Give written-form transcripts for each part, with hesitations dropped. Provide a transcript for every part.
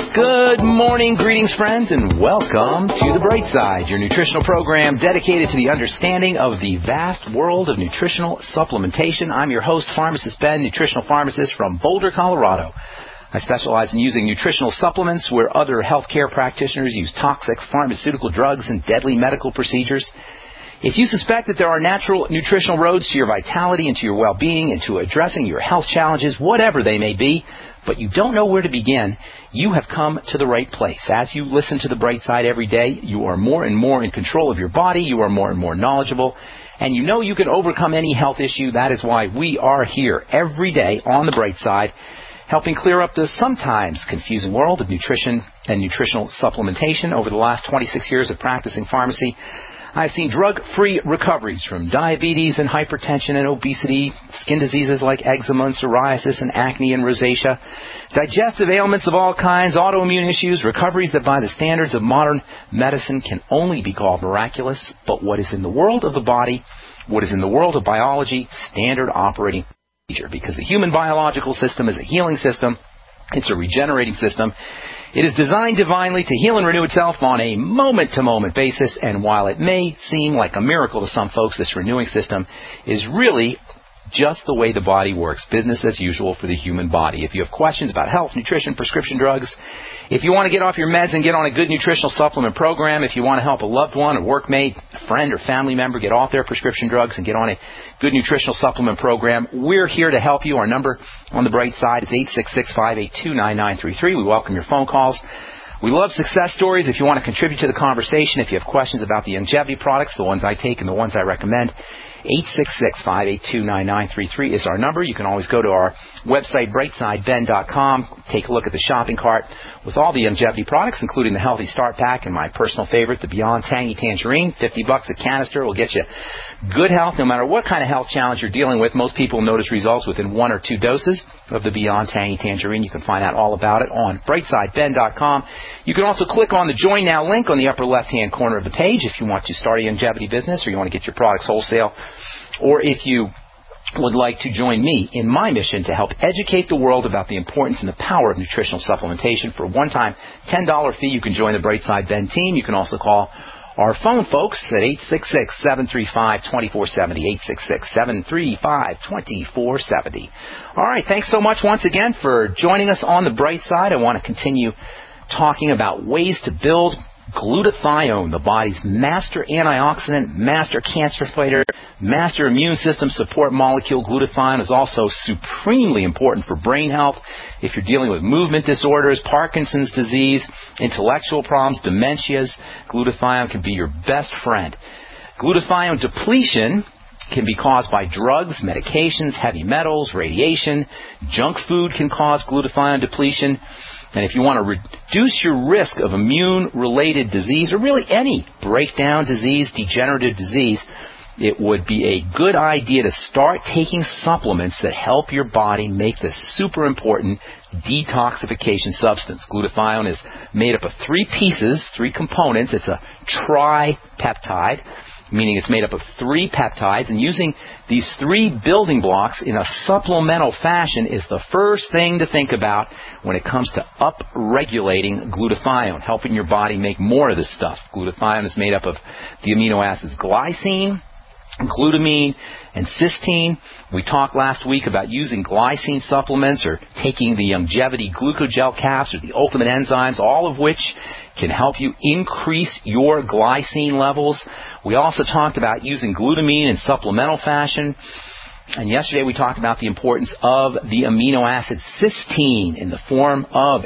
Good morning, greetings, friends, and welcome to The Bright Side, your nutritional program dedicated to the understanding of the vast world of nutritional supplementation. I'm your host, Pharmacist Ben, nutritional pharmacist from Boulder, Colorado. I specialize in using nutritional supplements where other healthcare practitioners use toxic pharmaceutical drugs and deadly medical procedures. If you suspect that there are natural nutritional roads to your vitality and to your well-being and to addressing your health challenges, whatever they may be, but you don't know where to begin, you have come to the right place. As you listen to The Bright Side every day, you are more and more in control of your body, you are more and more knowledgeable, and you know you can overcome any health issue. That is why we are here every day on The Bright Side, helping clear up the sometimes confusing world of nutrition and nutritional supplementation. Over the last 26 years of practicing pharmacy, I've seen drug-free recoveries from diabetes and hypertension and obesity, skin diseases like eczema and psoriasis and acne and rosacea, digestive ailments of all kinds, autoimmune issues, recoveries that by the standards of modern medicine can only be called miraculous. But what is in the world of the body, what is in the world of biology, standard operating procedure. Because the human biological system is a healing system. It's a regenerating system. It is designed divinely to heal and renew itself on a moment-to-moment basis, and while it may seem like a miracle to some folks, this renewing system is really just the way the body works, business as usual for the human body. If you have questions about health, nutrition, prescription drugs, if you want to get off your meds and get on a good nutritional supplement program, if you want to help a loved one, a workmate, a friend or family member get off their prescription drugs and get on a good nutritional supplement program, we're here to help you. Our number on The Bright Side is 866-582-9933. We welcome your phone calls. We love success stories. If you want to contribute to the conversation, if you have questions about the longevity products, the ones I take and the ones I recommend, 866-582-9933 is our number. You can always go to our website, brightsideben.com, take a look at the shopping cart with all the longevity products, including the Healthy Start Pack and my personal favorite, the Beyond Tangy Tangerine. $50 a canister will get you good health no matter what kind of health challenge you're dealing with. Most people notice results within 1 or 2 doses of the Beyond Tangy Tangerine. You can find out all about it on brightsideben.com. You can also click on the Join Now link on the upper left-hand corner of the page if you want to start a longevity business or you want to get your products wholesale, or if you would like to join me in my mission to help educate the world about the importance and the power of nutritional supplementation. For a one-time $10 fee, you can join the Brightside Ben team. You can also call our phone folks at 866-735-2470, 866-735-2470. All right, thanks so much once again for joining us on The Bright Side. I want to continue talking about ways to build glutathione, the body's master antioxidant, master cancer fighter, master immune system support molecule. Glutathione is also supremely important for brain health. If you're dealing with movement disorders, Parkinson's disease, intellectual problems, dementias, glutathione can be your best friend. Glutathione depletion can be caused by drugs, medications, heavy metals, radiation. Junk food can cause glutathione depletion. And if you want to reduce your risk of immune-related disease, or really any breakdown disease, degenerative disease, it would be a good idea to start taking supplements that help your body make this super important detoxification substance. Glutathione is made up of 3 pieces, 3 components. It's a tripeptide, meaning it's made up of 3 peptides, and using these 3 building blocks in a supplemental fashion is the first thing to think about when it comes to up-regulating glutathione, helping your body make more of this stuff. Glutathione is made up of the amino acids glycine, glutamine, and cysteine. We talked last week about using glycine supplements or taking the longevity glucogel caps or the ultimate enzymes, all of which can help you increase your glycine levels. We also talked about using glutamine in supplemental fashion. And yesterday we talked about the importance of the amino acid cysteine in the form of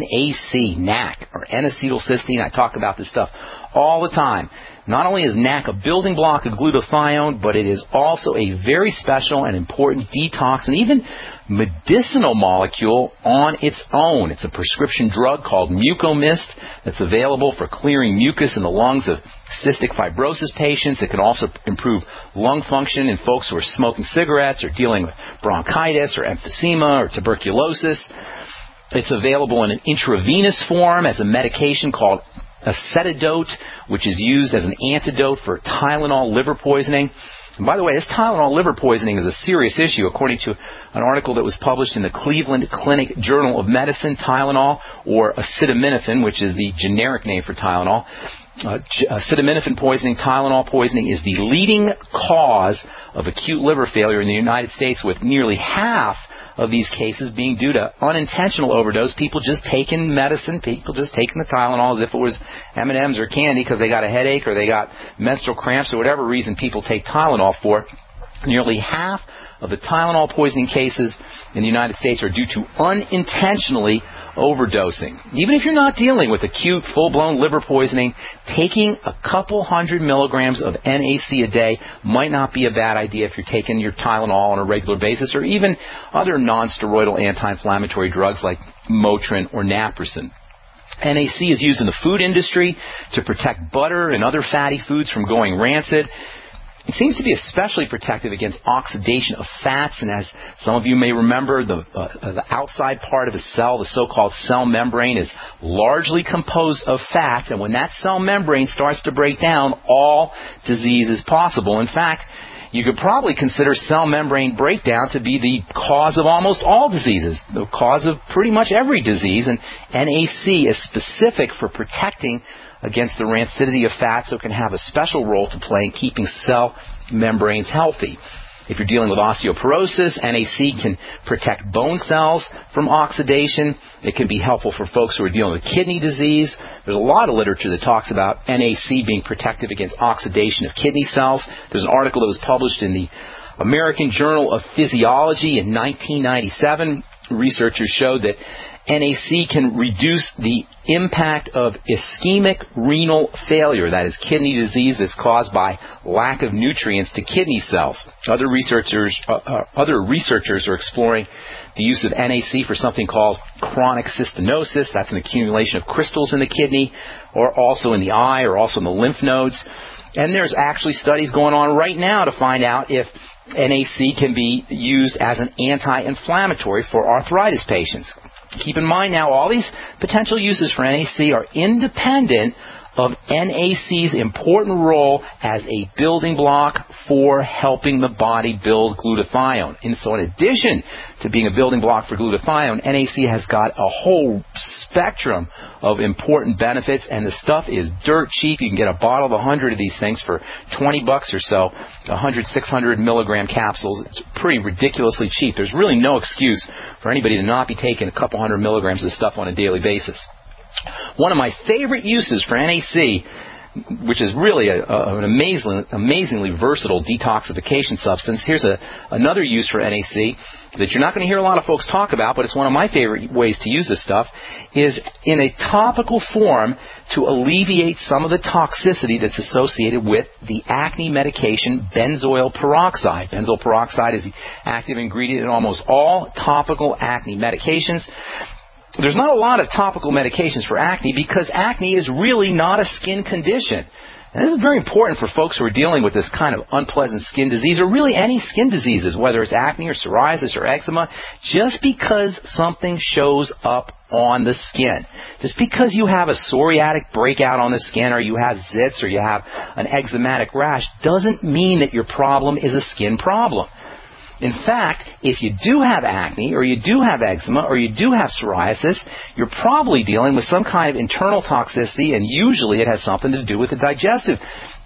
NAC, or N-acetylcysteine. I talk about this stuff all the time. Not only is NAC a building block of glutathione, but it is also a very special and important detox and even medicinal molecule on its own. It's a prescription drug called Mucomyst that's available for clearing mucus in the lungs of cystic fibrosis patients. It can also improve lung function in folks who are smoking cigarettes or dealing with bronchitis or emphysema or tuberculosis. It's available in an intravenous form as a medication called acetadote, which is used as an antidote for Tylenol liver poisoning. And by the way, this Tylenol liver poisoning is a serious issue, according to an article that was published in the Cleveland Clinic Journal of Medicine. Tylenol, or acetaminophen, which is the generic name for Tylenol, acetaminophen poisoning, Tylenol poisoning, is the leading cause of acute liver failure in the United States, with nearly half of these cases being due to unintentional overdose, people just taking medicine, people just taking the Tylenol as if it was M&Ms or candy because they got a headache or they got menstrual cramps or whatever reason people take Tylenol for. Nearly half of the Tylenol poisoning cases in the United States are due to unintentionally overdosing. Even if you're not dealing with acute, full-blown liver poisoning, taking a couple 100 milligrams of NAC a day might not be a bad idea if you're taking your Tylenol on a regular basis, or even other non-steroidal anti-inflammatory drugs like Motrin or Naproxen. NAC is used in the food industry to protect butter and other fatty foods from going rancid. It seems to be especially protective against oxidation of fats, and as some of you may remember, the outside part of a cell, the so-called cell membrane, is largely composed of fat, and when that cell membrane starts to break down, all disease is possible. In fact, you could probably consider cell membrane breakdown to be the cause of almost all diseases, the cause of pretty much every disease, and NAC is specific for protecting against the rancidity of fat, so it can have a special role to play in keeping cell membranes healthy. If you're dealing with osteoporosis, NAC can protect bone cells from oxidation. It can be helpful for folks who are dealing with kidney disease. There's a lot of literature that talks about NAC being protective against oxidation of kidney cells. There's an article that was published in the American Journal of Physiology in 1997. Researchers showed that NAC can reduce the impact of ischemic renal failure, that is kidney disease that's caused by lack of nutrients to kidney cells. Other researchers are exploring the use of NAC for something called chronic cystinosis. That's an accumulation of crystals in the kidney, or also in the eye, or also in the lymph nodes. And there's actually studies going on right now to find out if NAC can be used as an anti-inflammatory for arthritis patients. Keep in mind now, all these potential uses for NAC are independent of NAC's important role as a building block for helping the body build glutathione. And so in addition to being a building block for glutathione, NAC has got a whole spectrum of important benefits, and the stuff is dirt cheap. You can get a bottle of 100 of these things for $20 or so, 100, 600 milligram capsules. It's pretty ridiculously cheap. There's really no excuse for anybody to not be taking a couple 100 milligrams of this stuff on a daily basis. One of my favorite uses for NAC, which is really an amazingly versatile detoxification substance. Here's another use for NAC that you're not going to hear a lot of folks talk about, but it's one of my favorite ways to use this stuff, is in a topical form to alleviate some of the toxicity that's associated with the acne medication benzoyl peroxide. Benzoyl peroxide is the active ingredient in almost all topical acne medications. There's not a lot of topical medications for acne because acne is really not a skin condition. And this is very important for folks who are dealing with this kind of unpleasant skin disease, or really any skin diseases, whether it's acne or psoriasis or eczema. Just because something shows up on the skin, just because you have a psoriatic breakout on the skin, or you have zits, or you have an eczematic rash, doesn't mean that your problem is a skin problem. In fact, if you do have acne, or you do have eczema, or you do have psoriasis, you're probably dealing with some kind of internal toxicity, and usually it has something to do with the digestive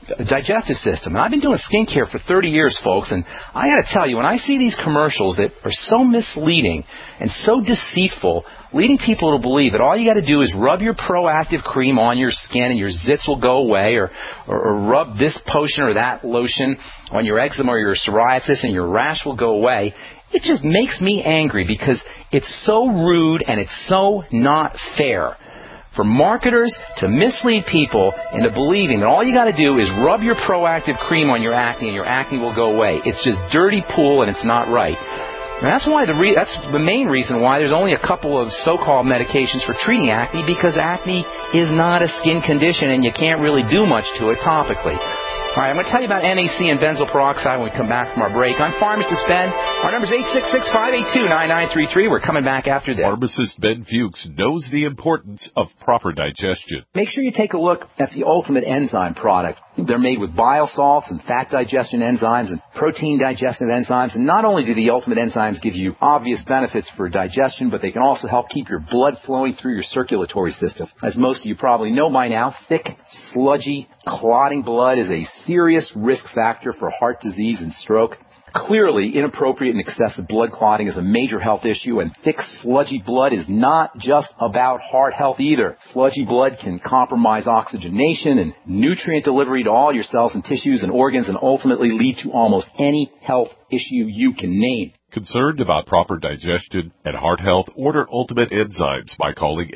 system. And I've been doing skincare for 30 years, folks, and I got to tell you, when I see these commercials that are so misleading and so deceitful, leading people to believe that all you got to do is rub your Proactive cream on your skin and your zits will go away, or rub this potion or that lotion on your eczema or your psoriasis and your rash will go away, it just makes me angry, because it's so rude and it's so not fair for marketers to mislead people into believing that all you got to do is rub your Proactive cream on your acne and your acne will go away. It's just dirty pool and it's not right. And that's the main reason why there's only a couple of so-called medications for treating acne, because acne is not a skin condition and you can't really do much to it topically. All right, I'm going to tell you about NAC and benzoyl peroxide when we come back from our break. I'm Pharmacist Ben. Our number is 866-582-9933. We're coming back after this. Pharmacist Ben Fuchs knows the importance of proper digestion. Make sure you take a look at the Ultimate Enzyme product. They're made with bile salts and fat digestion enzymes and protein digestive enzymes. And not only do the Ultimate enzymes give you obvious benefits for digestion, but they can also help keep your blood flowing through your circulatory system. As most of you probably know by now, thick, sludgy, clotting blood is a serious risk factor for heart disease and stroke. Clearly, inappropriate and excessive blood clotting is a major health issue, and thick, sludgy blood is not just about heart health either. Sludgy blood can compromise oxygenation and nutrient delivery to all your cells and tissues and organs and ultimately lead to almost any health issue you can name. Concerned about proper digestion and heart health? Order Ultimate Enzymes by calling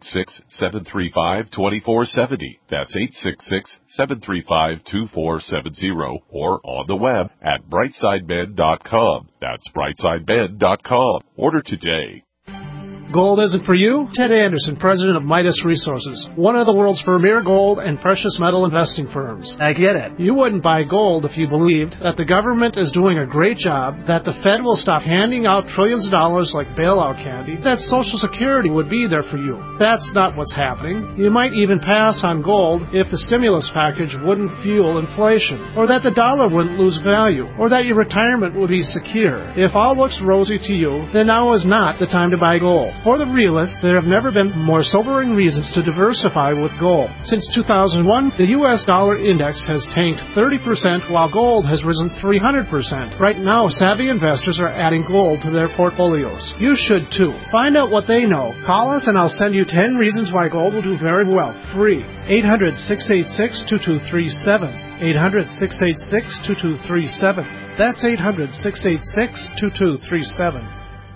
866-735-2470. That's 866-735-2470 or on the web at brightsideben.com. That's brightsideben.com. Order today. Gold isn't for you? Ted Anderson, president of Midas Resources, one of the world's premier gold and precious metal investing firms. I get it. You wouldn't buy gold if you believed that the government is doing a great job, that the Fed will stop handing out trillions of dollars like bailout candy, that Social Security would be there for you. That's not what's happening. You might even pass on gold if the stimulus package wouldn't fuel inflation, or that the dollar wouldn't lose value, or that your retirement would be secure. If all looks rosy to you, then now is not the time to buy gold. For the realists, there have never been more sobering reasons to diversify with gold. Since 2001, the U.S. dollar index has tanked 30% while gold has risen 300%. Right now, savvy investors are adding gold to their portfolios. You should too. Find out what they know. Call us and I'll send you 10 reasons why gold will do very well. Free. 800-686-2237. 800-686-2237. That's 800-686-2237.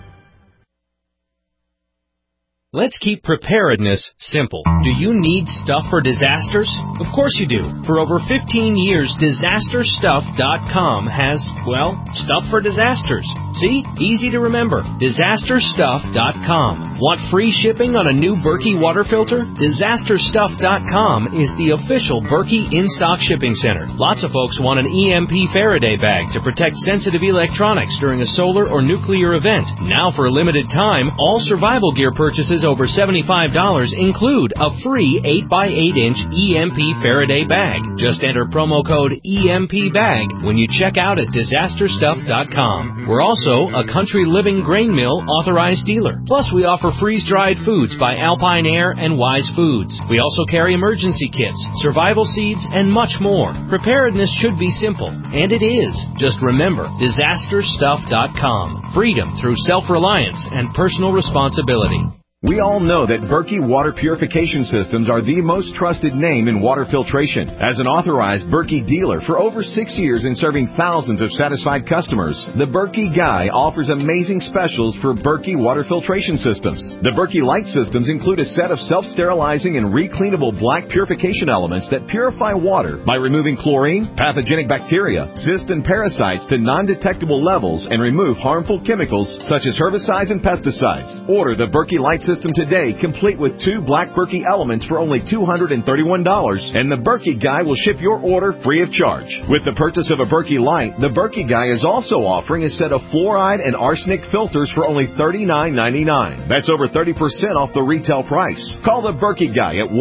Let's keep preparedness simple. Do you need stuff for disasters? Of course you do. For over 15 years, DisasterStuff.com has, well, stuff for disasters. See? Easy to remember. DisasterStuff.com. Want free shipping on a new Berkey water filter? DisasterStuff.com is the official Berkey in-stock shipping center. Lots of folks want an EMP Faraday bag to protect sensitive electronics during a solar or nuclear event. Now for a limited time, all survival gear purchases over $75 include a free 8x8-inch EMP Faraday bag. Just enter promo code EMPBAG when you check out at DisasterStuff.com. We're also a Country Living Grain Mill authorized dealer. Plus, we offer freeze-dried foods by Alpine Air and Wise Foods. We also carry emergency kits, survival seeds, and much more. Preparedness should be simple, and it is. Just remember, DisasterStuff.com. Freedom through self-reliance and personal responsibility. We all know that Berkey Water Purification Systems are the most trusted name in water filtration. As an authorized Berkey dealer for over 6 years and serving thousands of satisfied customers, the Berkey Guy offers amazing specials for Berkey Water Filtration Systems. The Berkey Light Systems include a set of self-sterilizing and recleanable black purification elements that purify water by removing chlorine, pathogenic bacteria, cysts, and parasites to non-detectable levels and remove harmful chemicals such as herbicides and pesticides. Order the Berkey Light System today, complete with 2 black Berkey elements for only $231, and the Berkey Guy will ship your order free of charge. With the purchase of a Berkey Light, the Berkey Guy is also offering a set of fluoride and arsenic filters for only $39.99. That's over 30% off the retail price. Call the Berkey Guy at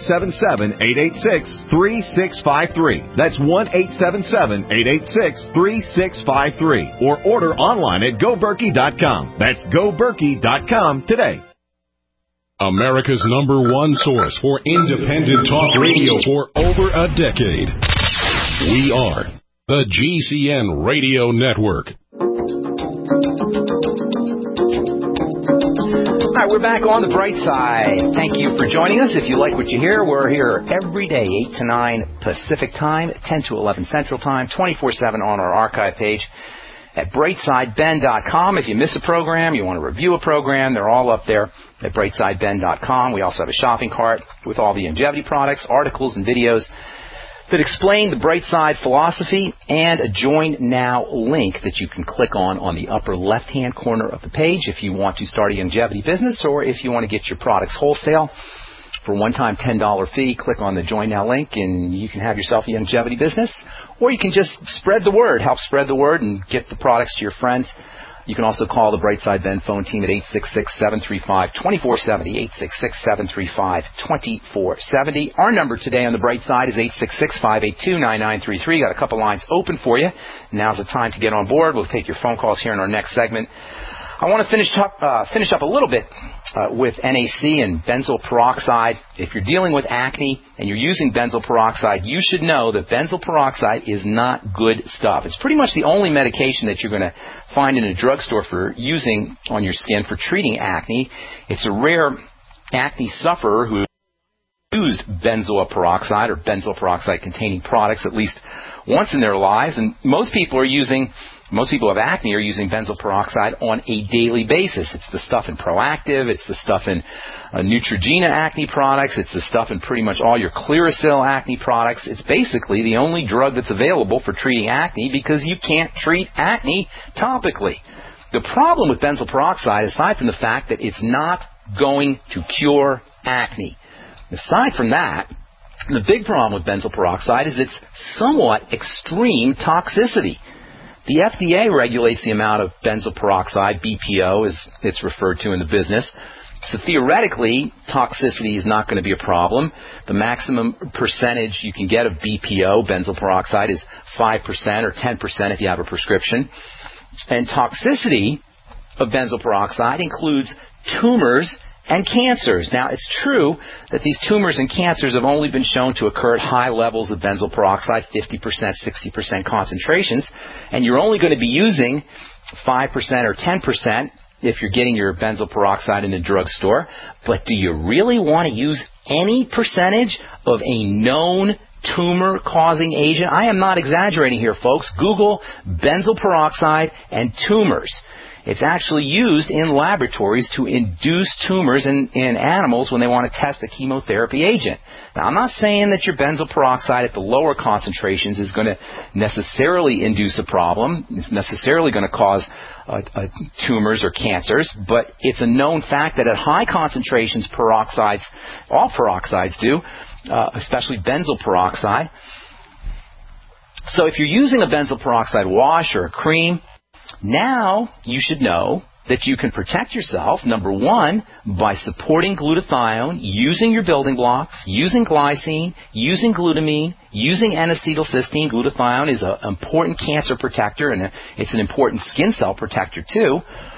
1-877-886-3653. That's 1-877-886-3653. Or order online at GoBerkey.com. That's GoBerkey.com today. America's #1 source for independent talk radio for over a decade. We are the GCN Radio Network. All right, we're back on the bright side. Thank you for joining us. If you like what you hear, we're here every day, 8 to 9 Pacific Time, 10 to 11 Central Time, 24/7 on our archive page at brightsideben.com. If you miss a program, you want to review a program, they're all up there at brightsideben.com. We also have a shopping cart with all the Longevity products, articles, and videos that explain the Bright Side philosophy, and a Join Now link that you can click on the upper left-hand corner of the page if you want to start a longevity business, or if you want to get your products wholesale for a one-time $10 fee. Click on the Join Now link, and you can have yourself a longevity business, or you can just spread the word, help spread the word, and get the products to your friends. You can also call the Brightside Ben phone team at 866-735-2470, 866-735-2470. Our number today on the Bright Side is 866-582-9933. Got a couple lines open for you. Now's the time to get on board. We'll take your phone calls here in our next segment. I want to finish up a little bit with NAC and benzoyl peroxide. If you're dealing with acne and you're using benzoyl peroxide, you should know that benzoyl peroxide is not good stuff. It's pretty much the only medication that you're going to find in a drugstore for using on your skin for treating acne. It's a rare acne sufferer who used benzoyl peroxide or benzoyl peroxide containing products at least once in their lives, and most people who have acne are using benzoyl peroxide on a daily basis. It's the stuff in Proactive. It's the stuff in Neutrogena acne products. It's the stuff in pretty much all your Clearasil acne products. It's basically the only drug that's available for treating acne because you can't treat acne topically. The problem with benzoyl peroxide, aside from the fact that it's not going to cure acne, aside from that, the big problem with benzoyl peroxide is its somewhat extreme toxicity. The FDA regulates the amount of benzoyl peroxide, BPO as it's referred to in the business. So theoretically, toxicity is not going to be a problem. The maximum percentage you can get of BPO, benzoyl peroxide, is 5% or 10% if you have a prescription. And toxicity of benzoyl peroxide includes tumors and cancers. Now, it's true that these tumors and cancers have only been shown to occur at high levels of benzoyl peroxide, 50%, 60% concentrations, and you're only going to be using 5% or 10% if you're getting your benzoyl peroxide in a drugstore. But do you really want to use any percentage of a known tumor-causing agent? I am not exaggerating here, folks. Google benzoyl peroxide and tumors. It's actually used in laboratories to induce tumors in animals when they want to test a chemotherapy agent. Now, I'm not saying that your benzoyl peroxide at the lower concentrations is going to necessarily induce a problem. It's necessarily going to cause tumors or cancers, but it's a known fact that at high concentrations, peroxides, all peroxides do, especially benzoyl peroxide. So if you're using a benzoyl peroxide wash or a cream, now you should know that you can protect yourself, number one, by supporting glutathione, using your building blocks, using glycine, using glutamine, using N-acetylcysteine. Glutathione is an important cancer protector, and it's an important skin cell protector too.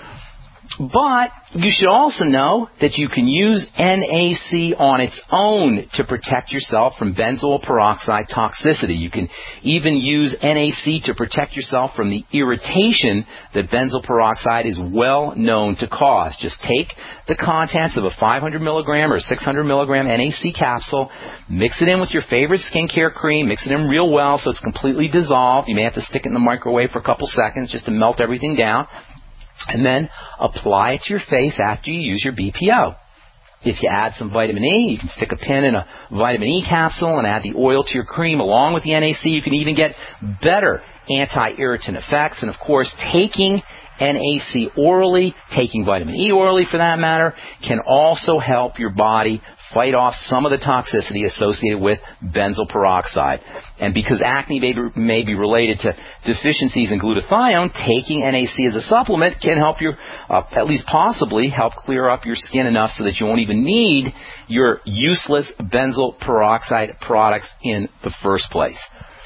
But you should also know that you can use NAC on its own to protect yourself from benzoyl peroxide toxicity. You can even use NAC to protect yourself from the irritation that benzoyl peroxide is well known to cause. Just take the contents of a 500 milligram or 600 milligram NAC capsule, mix it in with your favorite skincare cream, mix it in real well so it's completely dissolved. You may have to stick it in the microwave for a couple seconds just to melt everything down. And then apply it to your face after you use your BPO. If you add some vitamin E, you can stick a pin in a vitamin E capsule and add the oil to your cream along with the NAC. You can even get better anti-irritant effects. And, of course, taking NAC orally, taking vitamin E orally for that matter, can also help your body fight off some of the toxicity associated with benzoyl peroxide. And because acne may be related to deficiencies in glutathione, taking NAC as a supplement can help you, at least possibly, help clear up your skin enough so that you won't even need your useless benzoyl peroxide products in the first place.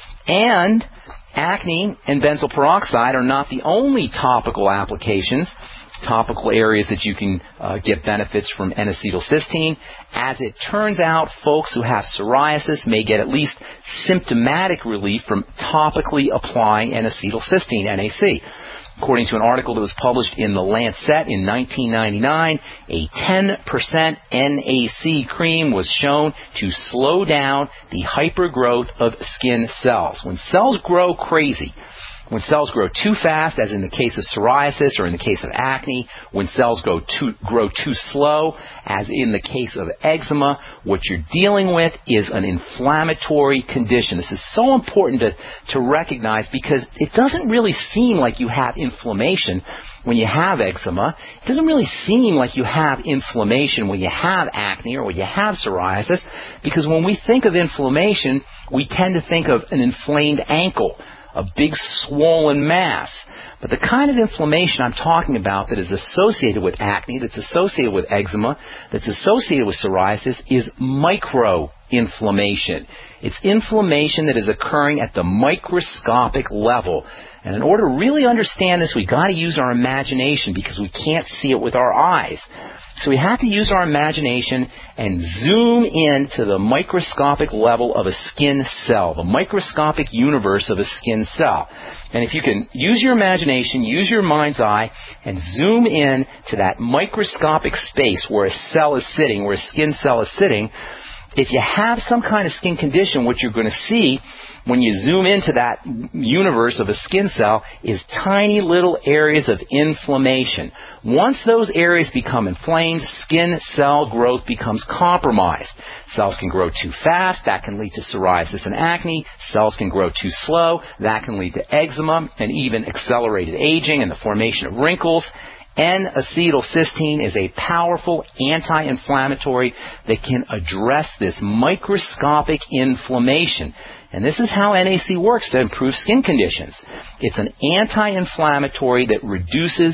And acne and benzoyl peroxide are not the only topical applications, topical areas that you can get benefits from N-acetylcysteine. As it turns out, folks who have psoriasis may get at least symptomatic relief from topically applying N-acetylcysteine, NAC. According to an article that was published in The Lancet in 1999, a 10% NAC cream was shown to slow down the hypergrowth of skin cells. When cells grow crazy, when cells grow too fast, as in the case of psoriasis or in the case of acne, when cells grow too slow, as in the case of eczema, what you're dealing with is an inflammatory condition. This is so important to recognize because it doesn't really seem like you have inflammation when you have eczema. It doesn't really seem like you have inflammation when you have acne or when you have psoriasis, because when we think of inflammation, we tend to think of an inflamed ankle, a big swollen mass. But the kind of inflammation I'm talking about that is associated with acne, that's associated with eczema, that's associated with psoriasis is microinflammation. It's inflammation that is occurring at the microscopic level. And in order to really understand this, we've got to use our imagination because we can't see it with our eyes. So we have to use our imagination and zoom in to the microscopic level of a skin cell, the microscopic universe of a skin cell. And if you can use your imagination, use your mind's eye, and zoom in to that microscopic space where a cell is sitting, where a skin cell is sitting, if you have some kind of skin condition, what you're going to see when you zoom into that universe of a skin cell is tiny little areas of inflammation. Once those areas become inflamed, skin cell growth becomes compromised. Cells can grow too fast. That can lead to psoriasis and acne. Cells can grow too slow. That can lead to eczema and even accelerated aging and the formation of wrinkles. N-acetylcysteine is a powerful anti-inflammatory that can address this microscopic inflammation. And this is how NAC works to improve skin conditions. It's an anti-inflammatory that reduces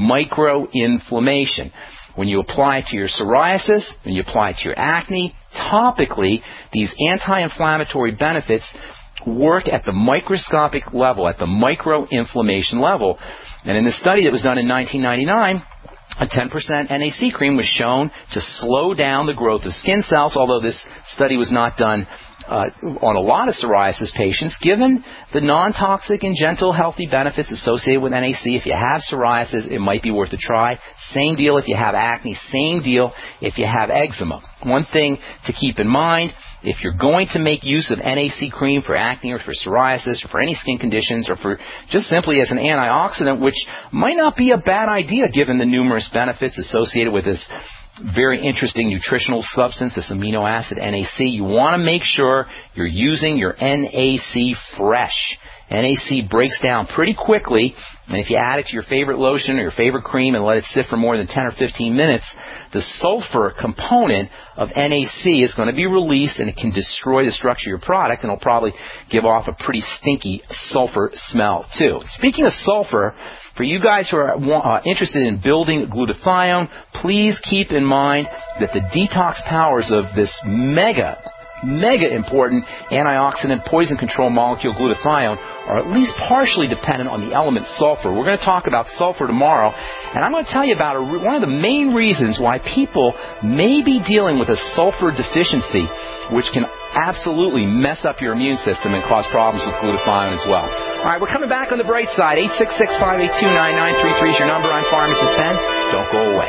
microinflammation. When you apply it to your psoriasis, when you apply it to your acne, topically, these anti-inflammatory benefits work at the microscopic level, at the microinflammation level. And in this study that was done in 1999, a 10% NAC cream was shown to slow down the growth of skin cells, although this study was not done on a lot of psoriasis patients. Given the non-toxic and gentle healthy benefits associated with NAC, if you have psoriasis, it might be worth a try. Same deal if you have acne. Same deal if you have eczema. One thing to keep in mind, if you're going to make use of NAC cream for acne or for psoriasis or for any skin conditions or for just simply as an antioxidant, which might not be a bad idea given the numerous benefits associated with this very interesting nutritional substance, this amino acid NAC, you want to make sure you're using your NAC fresh. NAC breaks down pretty quickly, and if you add it to your favorite lotion or your favorite cream and let it sit for more than 10 or 15 minutes, the sulfur component of NAC is going to be released, and it can destroy the structure of your product, and it'll probably give off a pretty stinky sulfur smell, too. Speaking of sulfur, for you guys who are interested in building glutathione, please keep in mind that the detox powers of this mega important antioxidant poison control molecule glutathione are at least partially dependent on the element sulfur. We're going to talk about sulfur tomorrow, and I'm going to tell you about one of the main reasons why people may be dealing with a sulfur deficiency, which can absolutely mess up your immune system and cause problems with glutathione as well. All right, we're coming back on the bright side. 866-582-9933 is your number. I'm Pharmacist Ben. Don't go away.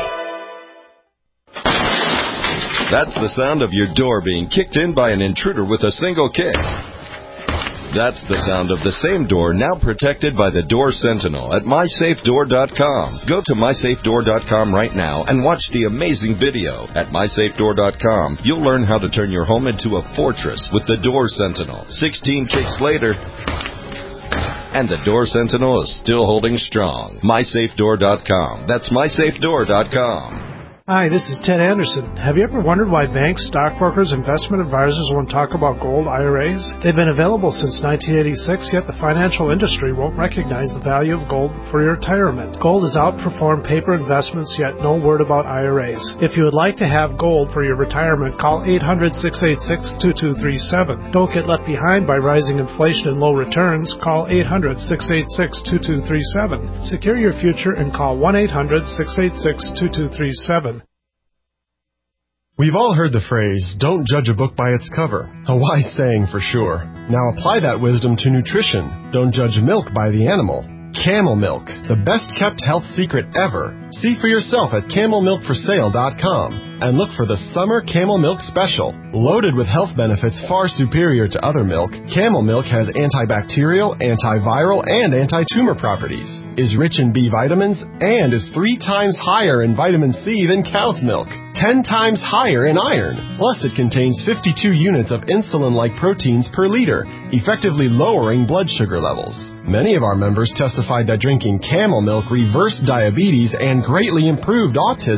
That's the sound of your door being kicked in by an intruder with a single kick. That's the sound of the same door now protected by the Door Sentinel at MySafeDoor.com. Go to MySafeDoor.com right now and watch the amazing video. At MySafeDoor.com, you'll learn how to turn your home into a fortress with the Door Sentinel. 16 kicks later, and the Door Sentinel is still holding strong. MySafeDoor.com. That's MySafeDoor.com. Hi, this is Ted Anderson. Have you ever wondered why banks, stockbrokers, investment advisors won't talk about gold IRAs? They've been available since 1986, yet the financial industry won't recognize the value of gold for your retirement. Gold has outperformed paper investments, yet no word about IRAs. If you would like to have gold for your retirement, call 800-686-2237. Don't get left behind by rising inflation and low returns. Call 800-686-2237. Secure your future and call 1-800-686-2237. We've all heard the phrase, don't judge a book by its cover. A wise saying for sure. Now apply that wisdom to nutrition. Don't judge milk by the animal. Camel Milk, the best-kept health secret ever. See for yourself at CamelMilkForSale.com and look for the Summer Camel Milk Special. Loaded with health benefits far superior to other milk, Camel Milk has antibacterial, antiviral, and anti-tumor properties, is rich in B vitamins, and is 3 times higher in vitamin C than cow's milk, 10 times higher in iron. Plus, it contains 52 units of insulin-like proteins per liter, effectively lowering blood sugar levels. Many of our members testified that drinking Camel Milk reversed diabetes and greatly improved autism.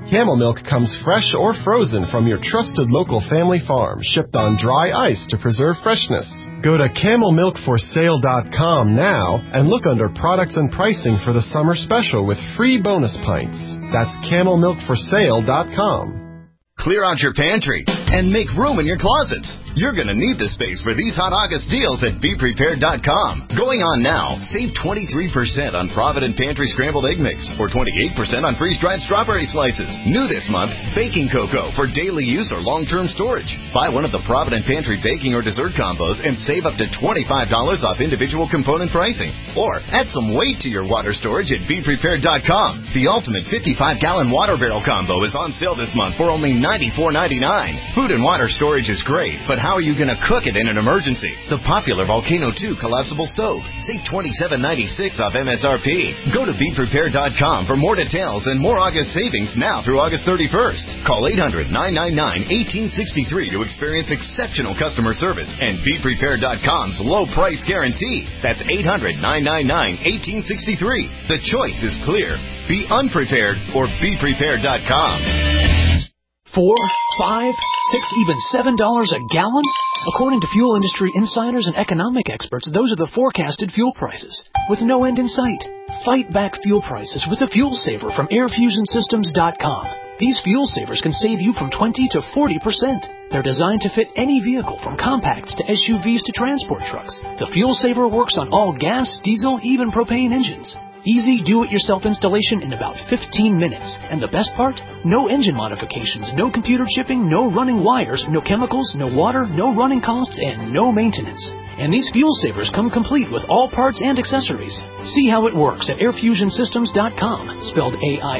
Camel milk comes fresh or frozen from your trusted local family farm, shipped on dry ice to preserve freshness. Go to camelmilkforsale.com now and look under products and pricing for the summer special with free bonus pints. That's camelmilkforsale.com. Clear out your pantry and make room in your closets. You're going to need the space for these hot August deals at BePrepared.com. Going on now, save 23% on Provident Pantry Scrambled Egg Mix or 28% on freeze-dried strawberry slices. New this month, baking cocoa for daily use or long-term storage. Buy one of the Provident Pantry baking or dessert combos and save up to $25 off individual component pricing. Or add some weight to your water storage at BePrepared.com. The ultimate 55-gallon water barrel combo is on sale this month for only $94.99. Food and water storage is great, but how are you going to cook it in an emergency? The popular Volcano 2 collapsible stove. Save $27.96 off MSRP. Go to BePrepared.com for more details and more August savings now through August 31st. Call 800-999-1863 to experience exceptional customer service and BePrepared.com's low price guarantee. That's 800-999-1863. The choice is clear. Be unprepared or BePrepared.com. $4, $5, $6, even $7 a gallon? According to fuel industry insiders and economic experts, those are the forecasted fuel prices, with no end in sight. Fight back fuel prices with a fuel saver from AirFusionSystems.com. These fuel savers can save you from 20 to 40%. They're designed to fit any vehicle, from compacts to SUVs to transport trucks. The fuel saver works on all gas, diesel, even propane engines. Easy do-it-yourself installation in about 15 minutes. And the best part? No engine modifications, no computer chipping, no running wires, no chemicals, no water, no running costs, and no maintenance. And these fuel savers come complete with all parts and accessories. See how it works at AirFusionSystems.com, spelled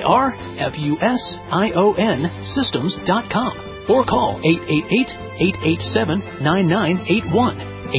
AirFusion Systems.com. Or call 888-887-9981.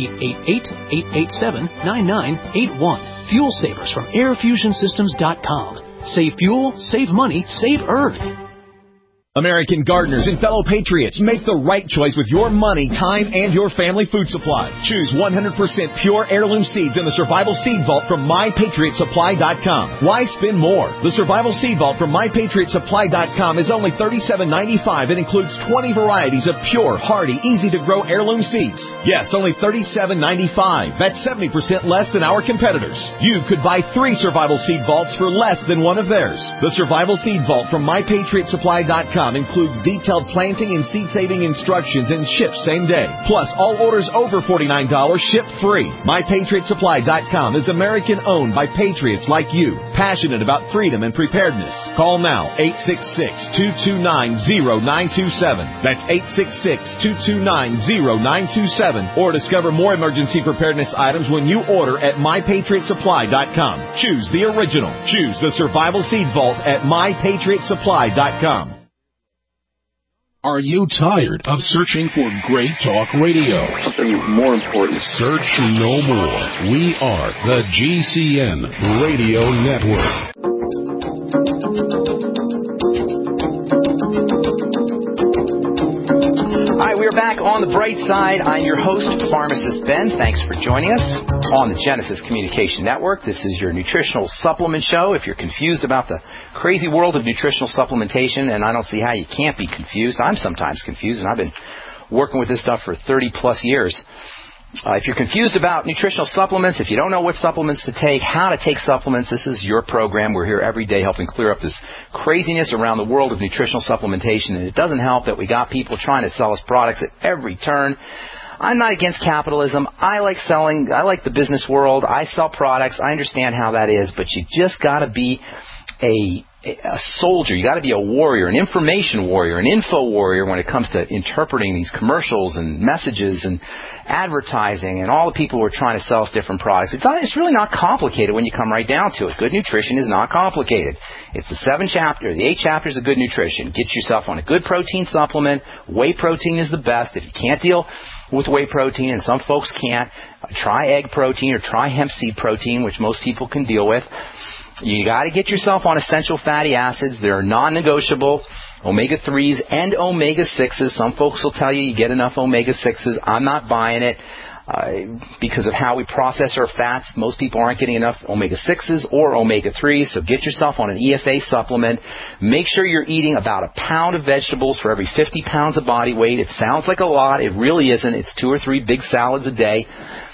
888-887-9981. Fuel savers from AirFusionSystems.com. Save fuel, save money, save Earth. American gardeners and fellow patriots, make the right choice with your money, time, and your family food supply. Choose 100% pure heirloom seeds in the Survival Seed Vault from MyPatriotSupply.com. Why spend more? The Survival Seed Vault from MyPatriotSupply.com is only $37.95 and includes 20 varieties of pure, hardy, easy-to-grow heirloom seeds. Yes, only $37.95. That's 70% less than our competitors. You could buy 3 Survival Seed Vaults for less than one of theirs. The Survival Seed Vault from MyPatriotSupply.com includes detailed planting and seed-saving instructions and ships same day. Plus, all orders over $49 ship free. MyPatriotSupply.com is American-owned by patriots like you, passionate about freedom and preparedness. Call now, 866-229-0927. That's 866-229-0927. Or discover more emergency preparedness items when you order at MyPatriotSupply.com. Choose the original. Choose the Survival Seed Vault at MyPatriotSupply.com. Are you tired of searching for great talk radio? Something more important. Search no more. We are the GCN Radio Network. All right, we're back on the bright side. I'm your host, Pharmacist Ben. Thanks for joining us on the Genesis Communication Network. This is your nutritional supplement show. If you're confused about the crazy world of nutritional supplementation, and I don't see how you can't be confused. I'm sometimes confused, and I've been working with this stuff for 30-plus years. If you're confused about nutritional supplements, if you don't know what supplements to take, how to take supplements, this is your program. We're here every day helping clear up this craziness around the world of nutritional supplementation. And it doesn't help that we got people trying to sell us products at every turn. I'm not against capitalism. I like selling. I like the business world. I sell products. I understand how that is. But you just got to be a soldier. You got to be a warrior, an information warrior, an info warrior when it comes to interpreting these commercials and messages and advertising and all the people who are trying to sell us different products. It's really not complicated when you come right down to it. Good nutrition is not complicated. It's the 8 chapters of good nutrition. Get yourself on a good protein supplement. Whey protein is the best. If you can't deal with whey protein, and some folks can't, try egg protein or try hemp seed protein, which most people can deal with. You got to get yourself on essential fatty acids. They're non-negotiable. Omega-3s and omega-6s. Some folks will tell you get enough omega-6s. I'm not buying it. Because of how we process our fats, most people aren't getting enough omega-6s or omega-3s, so get yourself on an EFA supplement. Make sure you're eating about a pound of vegetables for every 50 pounds of body weight. It sounds like a lot. It really isn't. It's 2 or 3 big salads a day.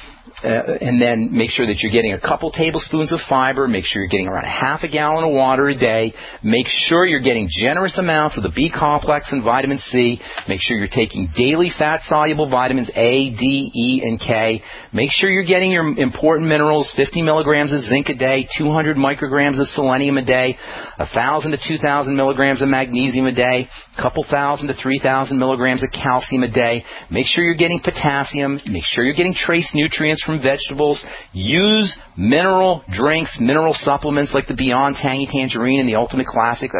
And then make sure that you're getting a couple tablespoons of fiber. Make sure you're getting around half a gallon of water a day. Make sure you're getting generous amounts of the B complex and vitamin C. Make sure you're taking daily fat-soluble vitamins A, D, E, and K. Make sure you're getting your important minerals, 50 milligrams of zinc a day, 200 micrograms of selenium a day, 1,000 to 2,000 milligrams of magnesium a day, a couple thousand to 3,000 milligrams of calcium a day. Make sure you're getting potassium. Make sure you're getting trace nutrients from vegetables. Use mineral drinks, mineral supplements like the Beyond Tangy Tangerine and the Ultimate Classic.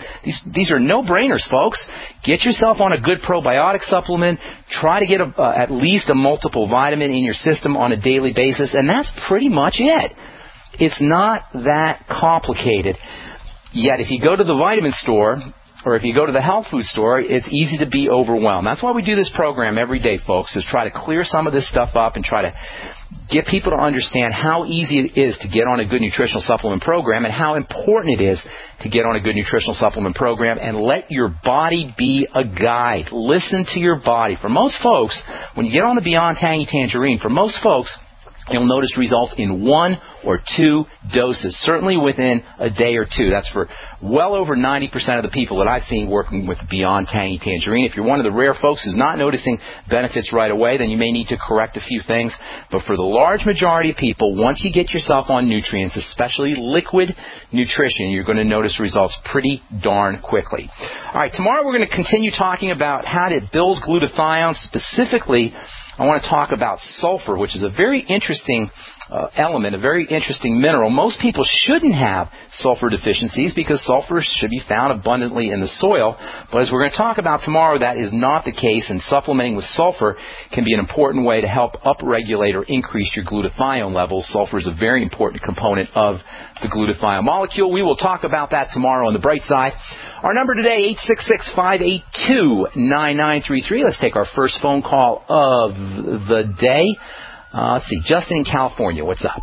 These are no-brainers, folks. Get yourself on a good probiotic supplement. Try to get at least a multiple vitamin in your system on a daily basis, and that's pretty much it. It's not that complicated. Yet if you go to the vitamin store or if you go to the health food store, it's easy to be overwhelmed. That's why we do this program every day, folks, is try to clear some of this stuff up and try to get people to understand how easy it is to get on a good nutritional supplement program and how important it is to get on a good nutritional supplement program, and let your body be a guide. Listen to your body. For most folks, when you get on the Beyond Tangy Tangerine, for most folks, you'll notice results in 1 or 2 doses, certainly within a day or 2. That's for well over 90% of the people that I've seen working with Beyond Tangy Tangerine. If you're one of the rare folks who's not noticing benefits right away, then you may need to correct a few things. But for the large majority of people, once you get yourself on nutrients, especially liquid nutrition, you're going to notice results pretty darn quickly. All right, tomorrow we're going to continue talking about how to build glutathione. Specifically, I want to talk about sulfur, which is a very interesting element, a very interesting mineral. Most people shouldn't have sulfur deficiencies because sulfur should be found abundantly in the soil. But as we're going to talk about tomorrow, that is not the case, and supplementing with sulfur can be an important way to help upregulate or increase your glutathione levels. Sulfur is a very important component of the glutathione molecule. We will talk about that tomorrow on the bright side. Our number today, 866-582-9933. Let's take our first phone call of the day. Let's see, Justin in California, what's up?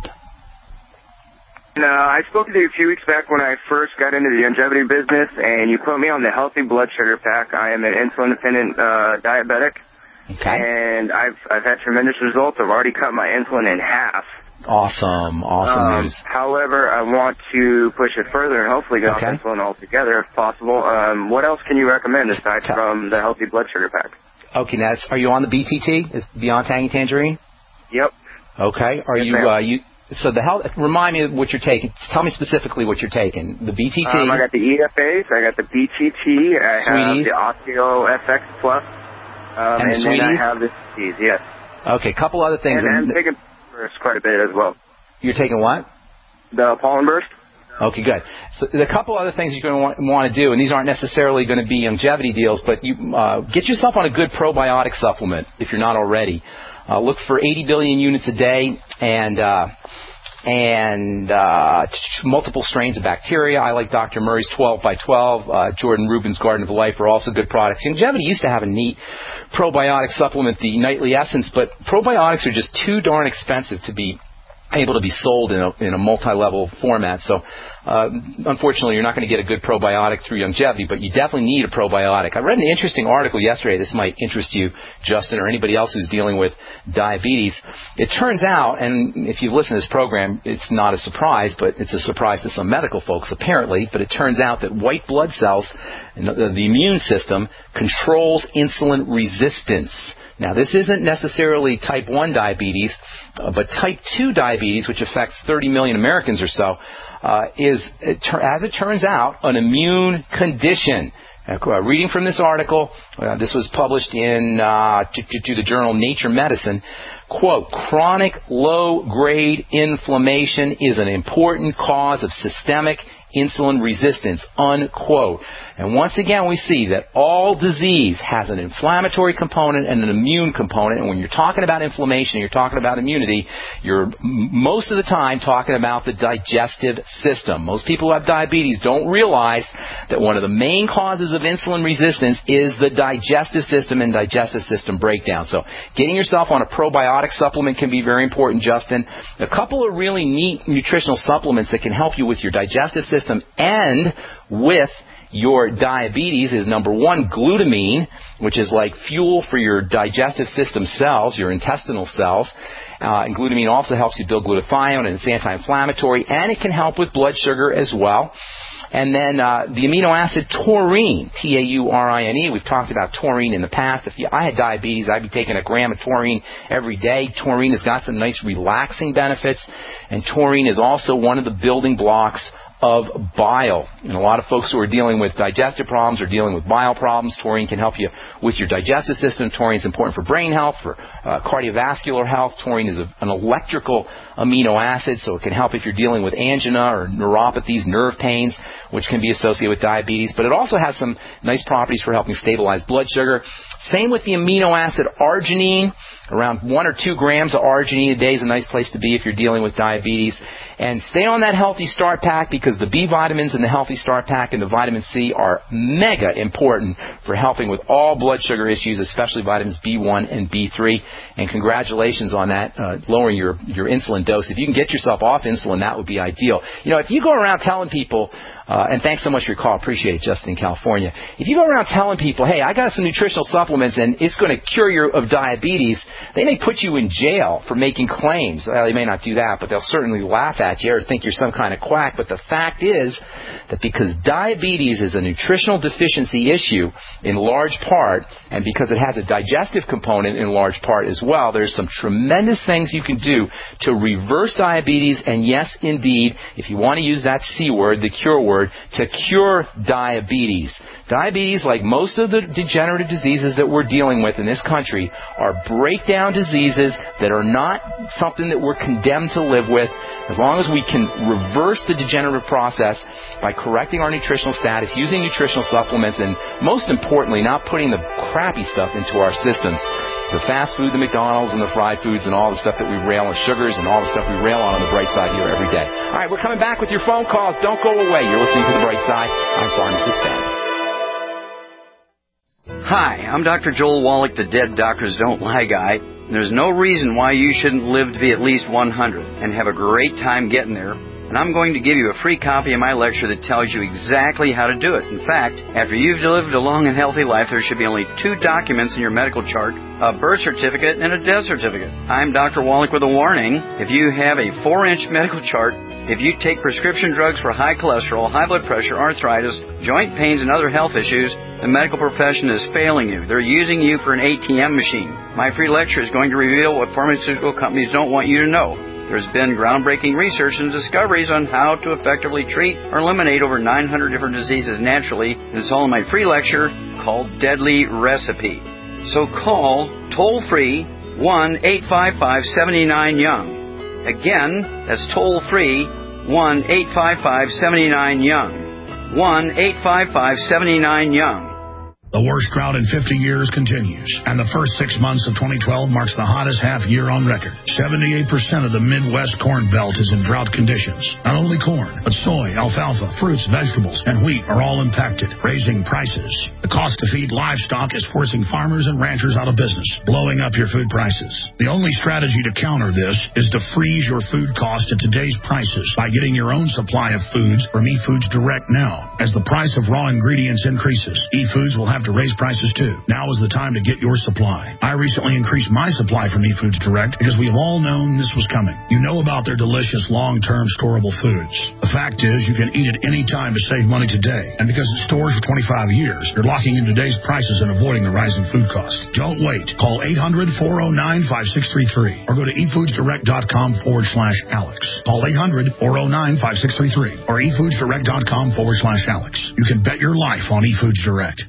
I spoke to you a few weeks back when I first got into the longevity business, and you put me on the Healthy Blood Sugar Pack. I am an insulin-dependent diabetic, and I've had tremendous results. I've already cut my insulin in half. Awesome news. However, I want to push it further and hopefully get off insulin altogether if possible. What else can you recommend aside from the Healthy Blood Sugar Pack? Okay, now, are you on the BTT? Is Beyond Tangy Tangerine? Yep. Okay. Are you? So the health. Remind me of what you're taking. Tell me specifically what you're taking. The BTT. I got the EFAs. I got the BTT. I Sweeties. have the Osteo FX Plus. And the Sweeties. Then I have the Sweeties. Yes. Okay. A couple other things. And I'm taking Burst quite a bit as well. You're taking what? The Pollen Burst. Okay, good. So a couple other things you're going to want to do, and these aren't necessarily going to be longevity deals, but you get yourself on a good probiotic supplement if you're not already. Look for 80 billion units a day and multiple strains of bacteria. I like Dr. Murray's 12 by 12. Jordan Rubin's Garden of Life are also good products. Longevity used to have a neat probiotic supplement, the Nightly Essence, but probiotics are just too darn expensive to be able to be sold in a multi-level format. So, unfortunately, you're not going to get a good probiotic through longevity, but you definitely need a probiotic. I read an interesting article yesterday. This might interest you, Justin, or anybody else who's dealing with diabetes. It turns out, and if you've listened to this program, it's not a surprise, but it's a surprise to some medical folks, apparently, but it turns out that white blood cells, the immune system, controls insulin resistance. Now, this isn't necessarily type 1 diabetes, but type 2 diabetes, which affects 30 million Americans or so, is, as it turns out, an immune condition. Reading from this article, this was published in the journal Nature Medicine, quote, chronic low-grade inflammation is an important cause of systemic insulin resistance, unquote. And once again, we see that all disease has an inflammatory component and an immune component. And when you're talking about inflammation, you're talking about immunity, you're most of the time talking about the digestive system. Most people who have diabetes don't realize that one of the main causes of insulin resistance is the digestive system and digestive system breakdown. So getting yourself on a probiotic supplement can be very important, Justin. A couple of really neat nutritional supplements that can help you with your digestive system and with your diabetes is, number one, glutamine, which is like fuel for your digestive system cells, your intestinal cells. And glutamine also helps you build glutathione, and it's anti-inflammatory, and it can help with blood sugar as well. And then the amino acid taurine, Taurine. We've talked about taurine in the past. If I had diabetes, I'd be taking a gram of taurine every day. Taurine has got some nice relaxing benefits, and taurine is also one of the building blocks of bile. And a lot of folks who are dealing with digestive problems or dealing with bile problems, taurine can help you with your digestive system. Taurine is important for brain health, for cardiovascular health. Taurine is an electrical amino acid, so it can help if you're dealing with angina or neuropathies, nerve pains, which can be associated with diabetes. But it also has some nice properties for helping stabilize blood sugar. Same with the amino acid arginine. Around 1 or 2 grams of arginine a day is a nice place to be if you're dealing with diabetes. And stay on that Healthy Start Pack, because the B vitamins in the Healthy Start Pack and the vitamin C are mega important for helping with all blood sugar issues, especially vitamins B1 and B3. And congratulations on that, lowering your insulin dose. If you can get yourself off insulin, that would be ideal. You know, if you go around telling people, and thanks so much for your call. Appreciate it, Justin, in California. If you go around telling people, hey, I got some nutritional supplements and it's going to cure you of diabetes, they may put you in jail for making claims. Well, they may not do that, but they'll certainly laugh at you or think you're some kind of quack. But the fact is that because diabetes is a nutritional deficiency issue in large part, and because it has a digestive component in large part as well, there's some tremendous things you can do to reverse diabetes. And yes, indeed, if you want to use that C word, the cure word, to cure diabetes. Diabetes, like most of the degenerative diseases that we're dealing with in this country, are breakdown diseases that are not something that we're condemned to live with. As long as we can reverse the degenerative process by correcting our nutritional status, using nutritional supplements, and most importantly, not putting the crappy stuff into our systems. The fast food, the McDonald's, and the fried foods, and all the stuff that we rail on, sugars, and all the stuff we rail on the Bright Side here every day. All right, we're coming back with your phone calls. Don't go away. You're listening to The Bright Side. I'm Pharmacist Ben. Hi, I'm Dr. Joel Wallach, the Dead Doctors Don't Lie guy. There's no reason why you shouldn't live to be at least 100 and have a great time getting there. And I'm going to give you a free copy of my lecture that tells you exactly how to do it. In fact, after you've lived a long and healthy life, there should be only 2 documents in your medical chart, a birth certificate and a death certificate. I'm Dr. Wallach with a warning. If you have a 4-inch medical chart, if you take prescription drugs for high cholesterol, high blood pressure, arthritis, joint pains, and other health issues, the medical profession is failing you. They're using you for an ATM machine. My free lecture is going to reveal what pharmaceutical companies don't want you to know. There's been groundbreaking research and discoveries on how to effectively treat or eliminate over 900 different diseases naturally, and it's all in my free lecture called Deadly Recipe. So call toll-free 1-855-79-YOUNG. Again, that's toll-free 1-855-79-YOUNG. 1-855-79-YOUNG. The worst drought in 50 years continues, and the first 6 months of 2012 marks the hottest half year on record. 78% of the Midwest Corn Belt is in drought conditions. Not only corn, but soy, alfalfa, fruits, vegetables, and wheat are all impacted, raising prices. The cost to feed livestock is forcing farmers and ranchers out of business, blowing up your food prices. The only strategy to counter this is to freeze your food cost at today's prices by getting your own supply of foods from eFoods Direct now. As the price of raw ingredients increases, eFoods will have to raise prices too. Now is the time to get your supply. I recently increased my supply from eFoods Direct because we have all known this was coming. You know about their delicious long-term storable foods. The fact is you can eat it any time to save money today. And because it stores for 25 years, you're locking in today's prices and avoiding the rising food cost. Don't wait. Call 800-409-5633 or go to efoodsdirect.com/Alex. Call 800-409-5633 or efoodsdirect.com/Alex. You can bet your life on eFoods Direct.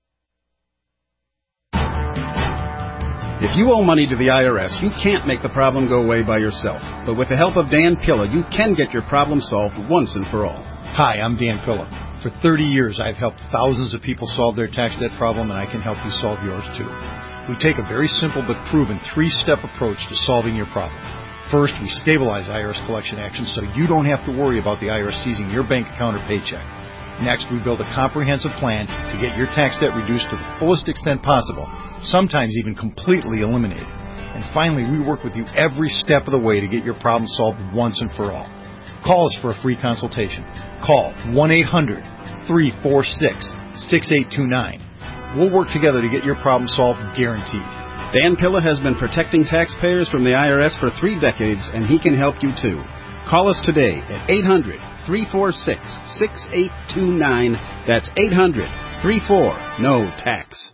If you owe money to the IRS, you can't make the problem go away by yourself. But with the help of Dan Pilla, you can get your problem solved once and for all. Hi, I'm Dan Pilla. For 30 years, I've helped thousands of people solve their tax debt problem, and I can help you solve yours too. We take a very simple but proven 3-step approach to solving your problem. First, we stabilize IRS collection actions so you don't have to worry about the IRS seizing your bank account or paycheck. Next, we build a comprehensive plan to get your tax debt reduced to the fullest extent possible, sometimes even completely eliminated. And finally, we work with you every step of the way to get your problem solved once and for all. Call us for a free consultation. Call 1-800-346-6829. We'll work together to get your problem solved, guaranteed. Dan Pilla has been protecting taxpayers from the IRS for 3 decades, and he can help you too. Call us today at 800-346-6829. That's 800-34-NO-TAX.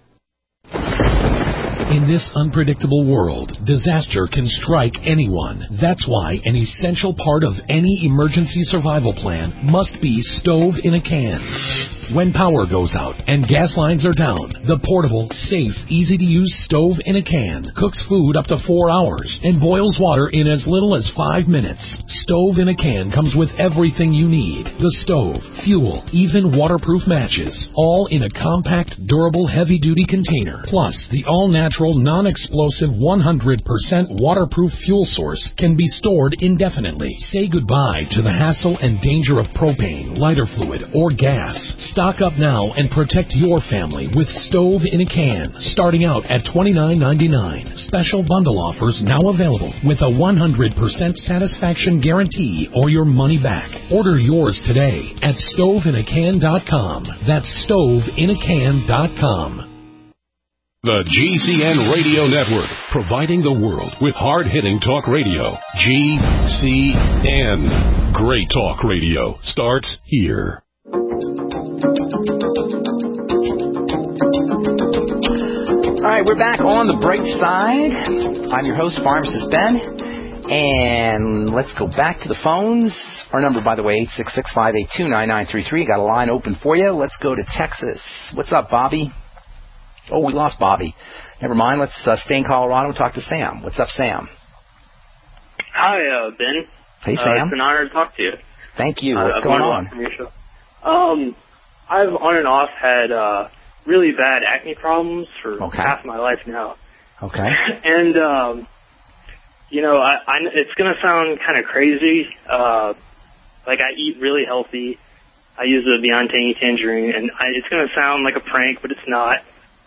In this unpredictable world, disaster can strike anyone. That's why an essential part of any emergency survival plan must be stove in a can. When power goes out and gas lines are down, the portable, safe, easy-to-use stove in a can cooks food up to 4 hours and boils water in as little as 5 minutes. Stove in a can comes with everything you need. The stove, fuel, even waterproof matches, all in a compact, durable, heavy-duty container. Plus, the all-natural, non-explosive, 100% waterproof fuel source can be stored indefinitely. Say goodbye to the hassle and danger of propane, lighter fluid, or gas. Stock up now and protect your family with Stove in a Can, starting out at $29.99. Special bundle offers now available with a 100% satisfaction guarantee or your money back. Order yours today at stoveinacan.com. That's stoveinacan.com. The GCN Radio Network, providing the world with hard-hitting talk radio. GCN. Great talk radio starts here. All right, we're back on the bright side. I'm your host, Pharmacist Ben, and let's go back to the phones. Our number, by the way, 866-582-9933. Got a line open for you. Let's go to Texas. What's up, Bobby? Oh, we lost Bobby. Never mind. Let's stay in Colorado and talk to Sam. What's up, Sam? Hi, Ben. Hey, Sam. It's an honor to talk to you. Thank you. What's going on? I've on and off had really bad acne problems for half my life now. Okay. And, it's going to sound kind of crazy. Like, I eat really healthy. I use the Beyond Tangy Tangerine, and it's going to sound like a prank, but it's not.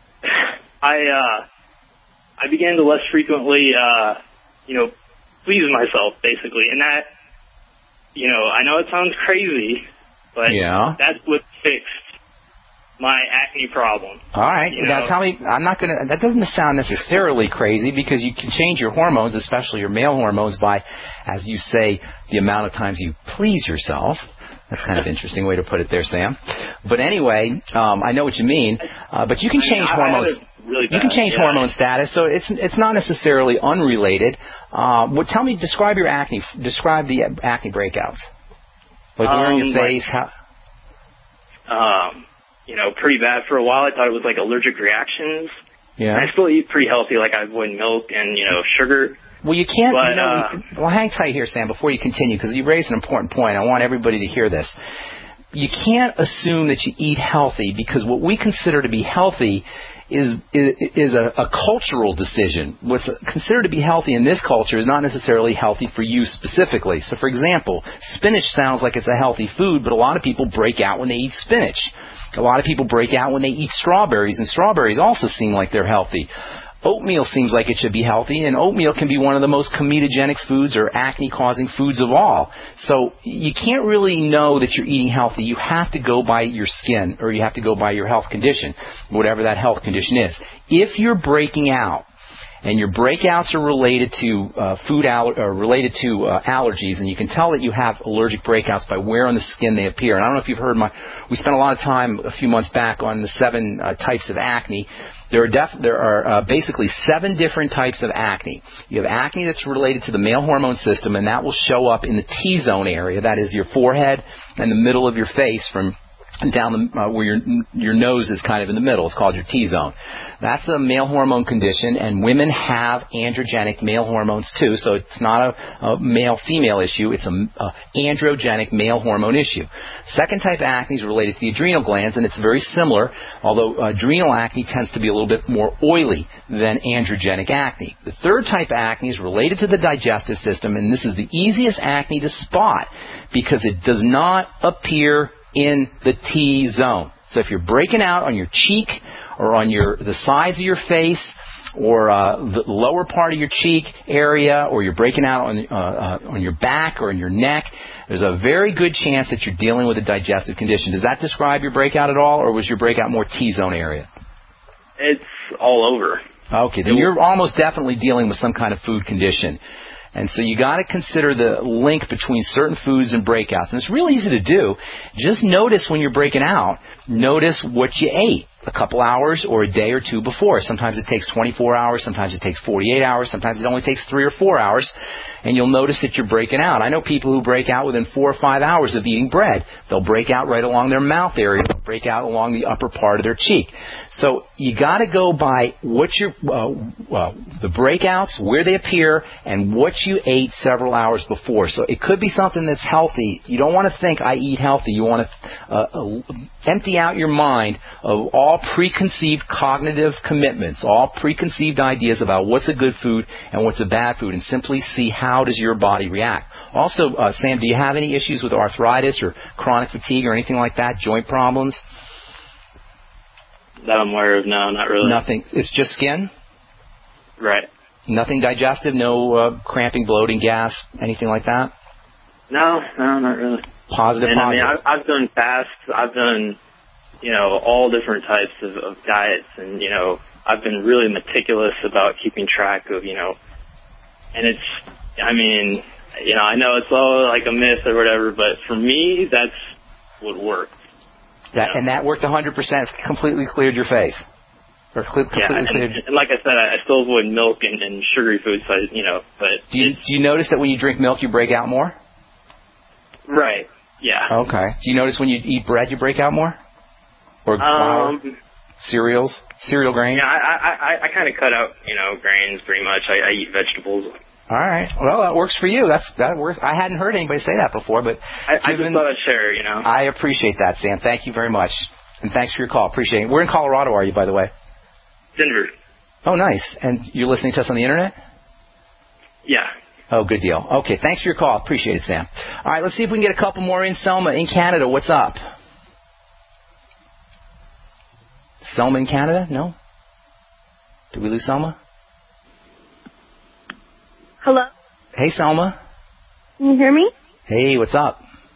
I began to less frequently, please myself, basically. And that, I know it sounds crazy, but that's what fixed my acne problem. All right. Now tell me, that doesn't sound necessarily crazy because you can change your hormones, especially your male hormones, by, as you say, the amount of times you please yourself. That's kind of an interesting way to put it there, Sam. But anyway, I know what you mean. But you can change hormones. Really you can change hormone status, so it's not necessarily unrelated. Tell me, describe your acne. Describe the acne breakouts. Like where in your face? Pretty bad for a while. I thought it was like allergic reactions. Yeah. And I still eat pretty healthy. Like I avoid milk and sugar. Well, you can't. Well, hang tight here, Sam, before you continue, because you raised an important point. I want everybody to hear this. You can't assume that you eat healthy, because what we consider to be healthy is a cultural decision. What's considered to be healthy in this culture is not necessarily healthy for you specifically. So, for example, spinach sounds like it's a healthy food, but a lot of people break out when they eat spinach. A lot of people break out when they eat strawberries, and strawberries also seem like they're healthy. Oatmeal seems like it should be healthy, and oatmeal can be one of the most comedogenic foods or acne-causing foods of all. So you can't really know that you're eating healthy. You have to go by your skin, or you have to go by your health condition, whatever that health condition is. If you're breaking out, and your breakouts are related to allergies, and you can tell that you have allergic breakouts by where on the skin they appear. And I don't know if you've heard we spent a lot of time a few months back on the 7 types of acne. There are basically 7 different types of acne. You have acne that's related to the male hormone system, and that will show up in the T-zone area. That is your forehead and the middle of your face from down where your nose is kind of in the middle. It's called your T-zone. That's a male hormone condition, and women have androgenic male hormones too, so it's not a male-female issue. It's an androgenic male hormone issue. Second type of acne is related to the adrenal glands, and it's very similar, although adrenal acne tends to be a little bit more oily than androgenic acne. The third type of acne is related to the digestive system, and this is the easiest acne to spot because it does not appear in the T-zone. So if you're breaking out on your cheek or on the sides of your face or the lower part of your cheek area, or you're breaking out on your back or in your neck, there's a very good chance that you're dealing with a digestive condition. Does that describe your breakout at all, or was your breakout more T-zone area? It's all over. Okay, then you're almost definitely dealing with some kind of food condition. And so you got to consider the link between certain foods and breakouts. And it's really easy to do. Just notice when you're breaking out, notice what you ate a couple hours or a day or two before. Sometimes it takes 24 hours. Sometimes it takes 48 hours. Sometimes it only takes 3 or 4 hours. And you'll notice that you're breaking out. I know people who break out within 4 or 5 hours of eating bread. They'll break out right along their mouth area. They'll break out along the upper part of their cheek. So you got to go by what the breakouts, where they appear, and what you ate several hours before. So it could be something that's healthy. You don't want to think, I eat healthy. You want to empty out your mind of all preconceived cognitive commitments, all preconceived ideas about what's a good food and what's a bad food, and simply see how does your body react. Also, Sam, do you have any issues with arthritis or chronic fatigue or anything like that, joint problems? That I'm aware of, no, not really. Nothing. It's just skin? Right. Nothing digestive, no cramping, bloating, gas, anything like that? No, not really. Positive. I mean, I've done fasts. I've done, all different types of diets, and, I've been really meticulous about keeping track of, and it's, I know it's all like a myth or whatever, but for me, that's what worked. And that worked 100%, completely cleared your face? Or completely cleared? And like I said, I still avoid milk and sugary foods, so, but... Do you notice that when you drink milk, you break out more? Right, yeah. Okay. Do you notice when you eat bread, you break out more? Or flour? Cereal grains? Yeah, I kind of cut out, grains pretty much. I eat vegetables. All right. Well, that works for you. That works. I hadn't heard anybody say that before, but I just thought I'd share, I appreciate that, Sam. Thank you very much. And thanks for your call. Appreciate it. Where in Colorado are you, by the way? Denver. Oh, nice. And you're listening to us on the Internet? Yeah. Oh, good deal. Okay, thanks for your call. Appreciate it, Sam. All right, let's see if we can get a couple more in. Selma in Canada, what's up? Selma in Canada? No? Did we lose Selma? Hello? Hey, Selma. Can you hear me? Hey, what's up?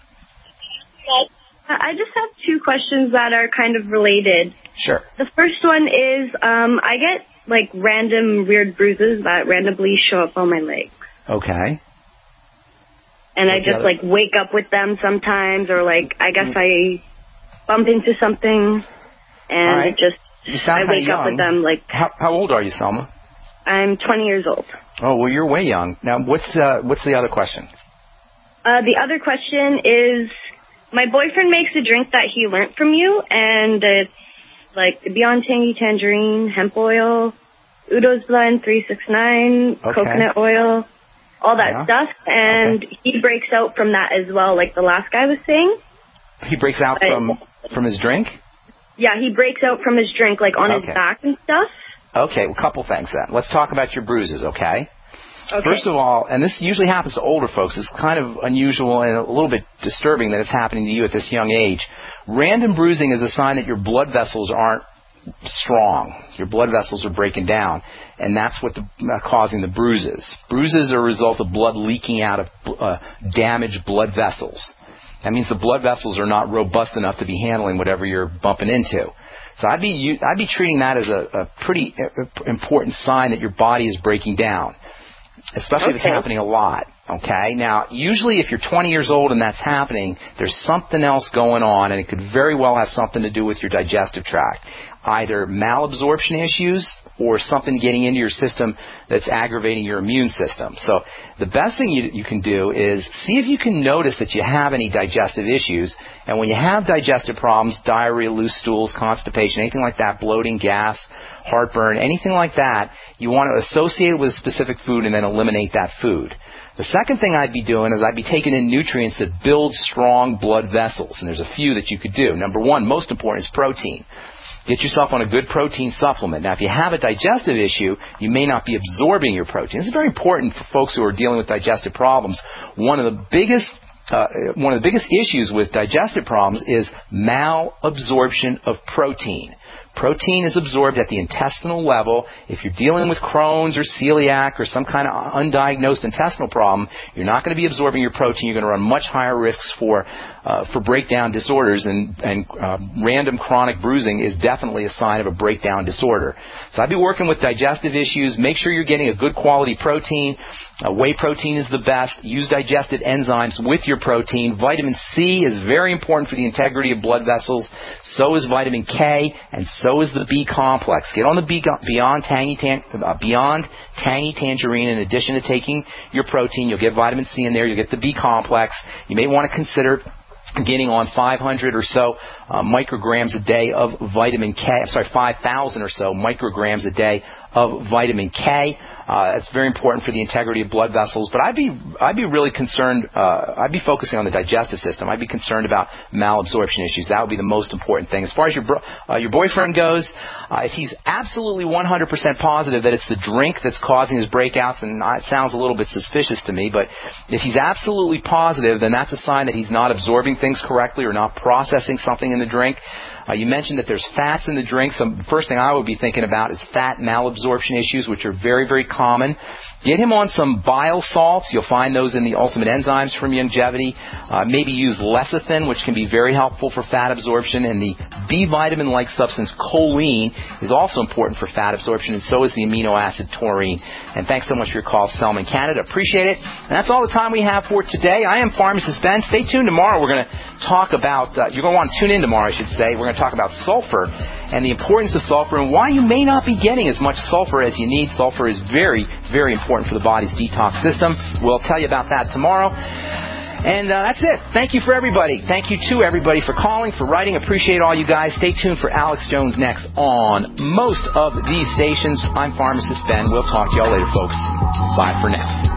I just have 2 questions that are kind of related. Sure. The first one is, I get, random weird bruises that randomly show up on my legs. Okay. And I just, wake up with them sometimes, or, I guess I bump into something, and right. it just, I wake young. up with them, How old are you, Selma? I'm 20 years old. Oh, well, you're way young. Now, what's the other question? The other question is, my boyfriend makes a drink that he learned from you, and it's Beyond Tangy Tangerine, hemp oil, Udo's Blend 369, coconut oil, all that stuff, and he breaks out from that as well, like the last guy was saying. He breaks out from his drink? Yeah, he breaks out from his drink, on his back and stuff. Okay, well, a couple things then. Let's talk about your bruises, okay? Okay. First of all, and this usually happens to older folks, it's kind of unusual and a little bit disturbing that it's happening to you at this young age. Random bruising is a sign that your blood vessels aren't strong. Your blood vessels are breaking down, and that's what causing the bruises. Bruises are a result of blood leaking out of damaged blood vessels. That means the blood vessels are not robust enough to be handling whatever you're bumping into. So I'd be treating that as a pretty important sign that your body is breaking down, especially if it's happening a lot. Okay? Now, usually if you're 20 years old and that's happening, there's something else going on, and it could very well have something to do with your digestive tract. Either malabsorption issues or something getting into your system that's aggravating your immune system. So the best thing you can do is see if you can notice that you have any digestive issues. And when you have digestive problems, diarrhea, loose stools, constipation, anything like that, bloating, gas, heartburn, anything like that, you want to associate it with a specific food and then eliminate that food. The second thing I'd be doing is I'd be taking in nutrients that build strong blood vessels. And there's a few that you could do. Number one, most important, is protein. Get yourself on a good protein supplement. Now, if you have a digestive issue, you may not be absorbing your protein. This is very important for folks who are dealing with digestive problems. One of the biggest issues with digestive problems is malabsorption of protein. Protein is absorbed at the intestinal level. If you're dealing with Crohn's or celiac or some kind of undiagnosed intestinal problem, you're not going to be absorbing your protein. You're going to run much higher risks for breakdown disorders, and random chronic bruising is definitely a sign of a breakdown disorder. So I'd be working with digestive issues. Make sure you're getting a good quality protein. Whey protein is the best. Use digested enzymes with your protein. Vitamin C is very important for the integrity of blood vessels. So is vitamin K, and so is the B complex. Get on the Beyond Tangy Tangerine. In addition to taking your protein, you'll get vitamin C in there. You'll get the B complex. You may want to consider getting on 500 or so micrograms a day of vitamin K. 5,000 or so micrograms a day of vitamin K. That's very important for the integrity of blood vessels. But I'd be really concerned. I'd be focusing on the digestive system. I'd be concerned about malabsorption issues. That would be the most important thing. As far as your boyfriend goes, if he's absolutely 100% positive that it's the drink that's causing his breakouts, and it sounds a little bit suspicious to me, but if he's absolutely positive, then that's a sign that he's not absorbing things correctly or not processing something in the drink. You mentioned that there's fats in the drink. So the first thing I would be thinking about is fat malabsorption issues, which are very, very common. Get him on some bile salts. You'll find those in the Ultimate Enzymes from Youngevity. Maybe use lecithin, which can be very helpful for fat absorption. And the B vitamin-like substance choline is also important for fat absorption, and so is the amino acid taurine. And thanks so much for your call, Selma in Canada. Appreciate it. And that's all the time we have for today. I am Pharmacist Ben. Stay tuned tomorrow. We're going to talk about, you're going to want to tune in tomorrow, I should say. We're going to talk about sulfur and the importance of sulfur and why you may not be getting as much sulfur as you need. Sulfur is very, very important for the body's detox system. We'll tell you about that tomorrow. And that's it. Thank you for everybody. Thank you to everybody for calling, for writing. Appreciate all you guys. Stay tuned for Alex Jones next on most of these stations. I'm Pharmacist Ben. We'll talk to y'all later, folks. Bye for now.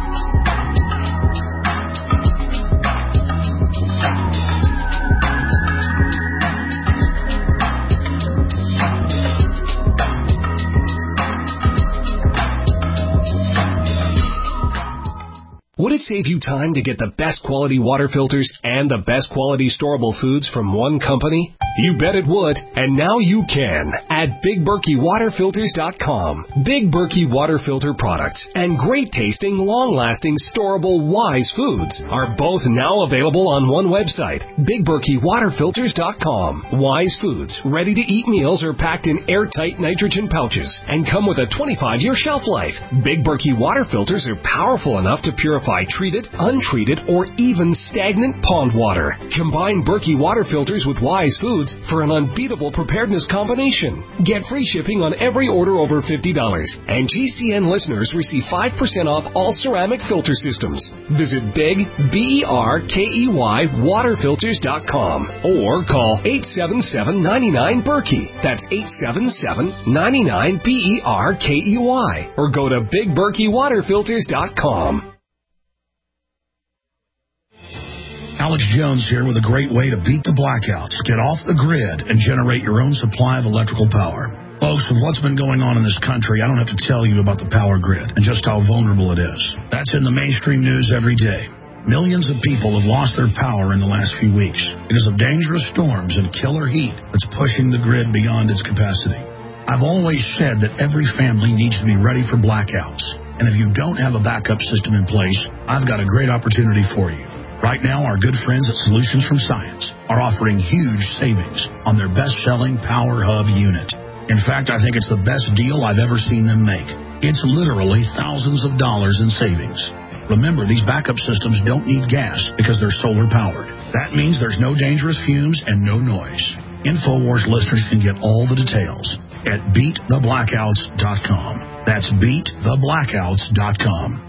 Would it save you time to get the best quality water filters and the best quality storable foods from one company? You bet it would, and now you can at BigBerkeyWaterFilters.com. Big Berkey Water Filter products and great tasting, long-lasting, storable Wise foods are both now available on one website, BigBerkeyWaterFilters.com. Wise foods, ready-to-eat meals are packed in airtight nitrogen pouches and come with a 25-year shelf life. Big Berkey Water Filters are powerful enough to purify treated, untreated, or even stagnant pond water. Combine Berkey Water Filters with Wise foods for an unbeatable preparedness combination. Get free shipping on every order over $50. And GCN listeners receive 5% off all ceramic filter systems. Visit Big, BERKEY, waterfilters.com or call 877-99-BERKEY. That's 877-99-BERKEY. Or go to BigBerkeyWaterFilters.com. Alex Jones here with a great way to beat the blackouts, get off the grid, and generate your own supply of electrical power. Folks, with what's been going on in this country, I don't have to tell you about the power grid and just how vulnerable it is. That's in the mainstream news every day. Millions of people have lost their power in the last few weeks because of dangerous storms and killer heat that's pushing the grid beyond its capacity. I've always said that every family needs to be ready for blackouts. And if you don't have a backup system in place, I've got a great opportunity for you. Right now, our good friends at Solutions from Science are offering huge savings on their best-selling Power Hub unit. In fact, I think it's the best deal I've ever seen them make. It's literally thousands of dollars in savings. Remember, these backup systems don't need gas because they're solar powered. That means there's no dangerous fumes and no noise. InfoWars listeners can get all the details at BeatTheBlackouts.com. That's BeatTheBlackouts.com.